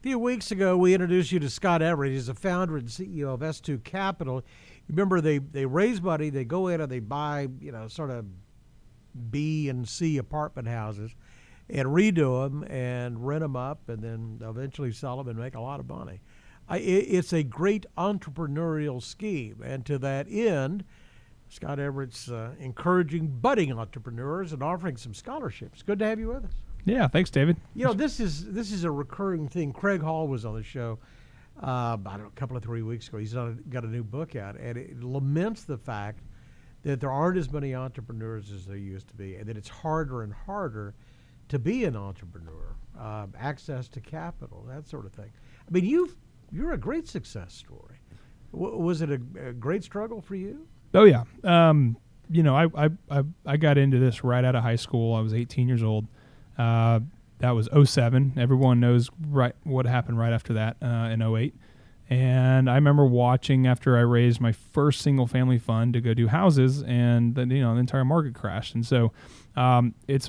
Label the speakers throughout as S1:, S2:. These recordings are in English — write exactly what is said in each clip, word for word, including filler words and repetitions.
S1: few weeks ago, we introduced you to Scott Everett. He's the founder and C E O of S two Capital. Remember, they, they raise money, they go in and they buy, you know, sort of B and C apartment houses and redo them and rent them up and then eventually sell them and make a lot of money. I, it, it's a great entrepreneurial scheme. And to that end, Scott Everett's uh, encouraging budding entrepreneurs and offering some scholarships. Good to have you with us.
S2: Yeah, thanks, David.
S1: You know, this is this is a recurring thing. Craig Hall was on the show, uh, I don't know, a couple of three weeks ago. He's got a, got a new book out, and it laments the fact that there aren't as many entrepreneurs as there used to be, and that it's harder and harder to be an entrepreneur, uh, access to capital, that sort of thing. I mean, you've, you're a great success story. W- was it a, a great struggle for you?
S2: Oh, yeah. Um, you know, I, I, I, I got into this right out of high school. I was eighteen years old. Uh, that was oh seven. Everyone knows right what happened right after that uh, in oh eight. And I remember watching after I raised my first single family fund to go do houses, and then, you know, the entire market crashed. And so um, it's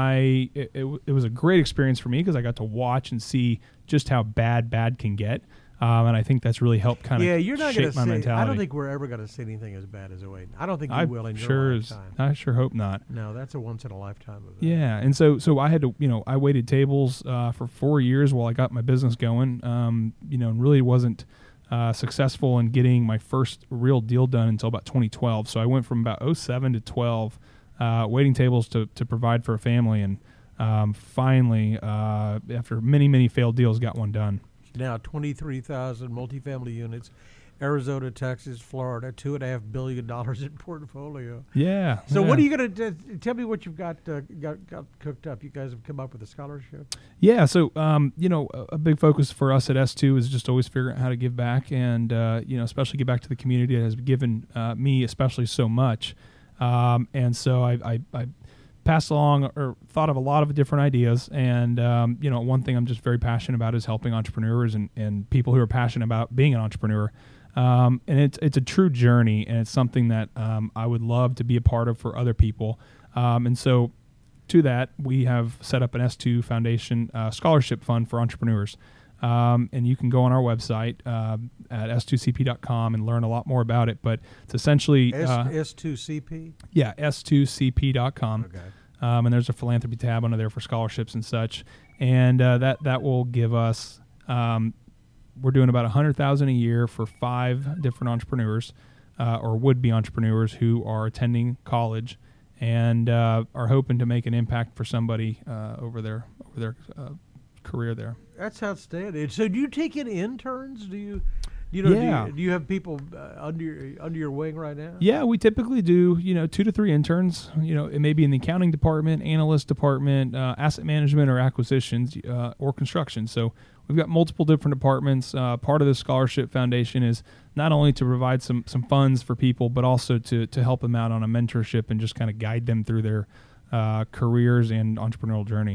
S2: my it, it, it was a great experience for me because I got to watch and see just how bad bad can get. Um, and I think that's really helped kind of
S1: yeah, you're not
S2: shape
S1: gonna
S2: my
S1: say,
S2: mentality.
S1: I don't think we're ever going to see anything as bad as oh eight. I don't think you
S2: I
S1: will in your
S2: sure is,
S1: lifetime.
S2: I sure hope not.
S1: No, that's a once in a lifetime event.
S2: Yeah, and so so I had to, you know, I waited tables uh, for four years while I got my business going, um, you know, and really wasn't uh, successful in getting my first real deal done until about twenty twelve. So I went from about oh seven to twelve, uh, waiting tables to, to provide for a family, and um, finally, uh, after many, many failed deals, got one done.
S1: Now twenty-three thousand multifamily units, Arizona, Texas, Florida, two and a half billion dollars in portfolio.
S2: Yeah.
S1: So
S2: yeah.
S1: what are you going to tell me? What you've got, uh, got got cooked up? You guys have come up with a scholarship.
S2: Yeah. So um, you know, a, a big focus for us at S two is just always figuring out how to give back, and uh, you know, especially give back to the community that has given uh, me especially so much. Um, and so I, I, I passed along or thought of a lot of different ideas, and um, you know, one thing I'm just very passionate about is helping entrepreneurs and, and people who are passionate about being an entrepreneur. Um, and it's it's a true journey, and it's something that um, I would love to be a part of for other people. Um, and so, to that, we have set up an S two Foundation uh, scholarship fund for entrepreneurs. Um, and you can go on our website uh, at S two C P dot com and learn a lot more about it. But it's essentially uh,
S1: S two C P.
S2: Yeah, S two C P dot com.
S1: Okay.
S2: Um, and there's a philanthropy tab under there for scholarships and such, and uh, that that will give us. Um, we're doing about a hundred thousand a year for five different entrepreneurs, uh, or would-be entrepreneurs who are attending college, and uh, are hoping to make an impact for somebody uh, over their over their uh, career there.
S1: That's outstanding. So, do you take in interns? Do you? You know,
S2: Yeah.
S1: do, you, do you have people uh, under your, under your wing right now?
S2: Yeah, we typically do, you know, two to three interns. You know, it may be in the accounting department, analyst department, uh, asset management or acquisitions, uh, or construction. So we've got multiple different departments. Uh, part of the Scholarship Foundation is not only to provide some some funds for people, but also to to help them out on a mentorship and just kind of guide them through their uh, careers and entrepreneurial journey.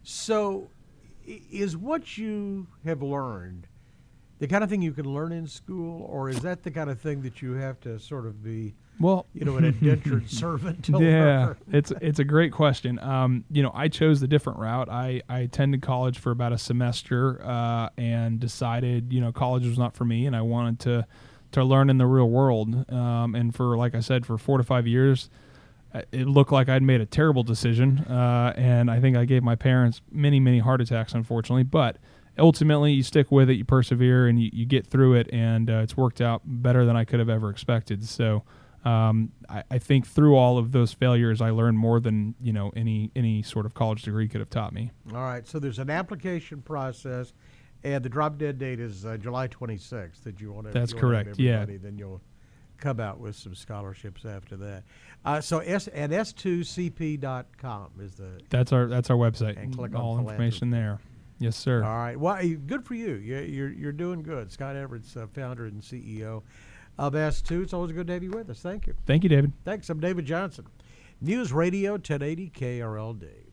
S1: So, i- is what you have learned the kind of thing you can learn in school, or is that the kind of thing that you have to sort of be,
S2: Well,
S1: you know, an indentured servant to
S2: yeah,
S1: learn?
S2: it's it's a great question. Um, you know, I chose the different route. I, I attended college for about a semester uh, and decided, you know, college was not for me, and I wanted to to learn in the real world. Um, and for, like I said, for four to five years, uh, it looked like I'd made a terrible decision, uh, and I think I gave my parents many, many heart attacks, unfortunately. But ultimately, you stick with it, you persevere, and you, you get through it, and uh, it's worked out better than I could have ever expected. So um, I, I think through all of those failures, I learned more than, you know, any any sort of college degree could have taught me.
S1: All right, so there's an application process, and the drop dead date is uh, July twenty-sixth. That you want to.
S2: That's
S1: you wanna have
S2: correct, yeah.
S1: everybody, then you'll come out with some scholarships after that. Uh, so S and S two C P dot com is the.
S2: That's our that's our website.
S1: And click on
S2: all information
S1: philanthropy.
S2: there. Yes, sir.
S1: All right. Well, eh, good for you. You're you're, you're doing good. Scott Everett's uh, founder and C E O of S two. It's always good to have you with us. Thank you.
S2: Thank you, David.
S1: Thanks. I'm David Johnson. News Radio ten eighty K R L D.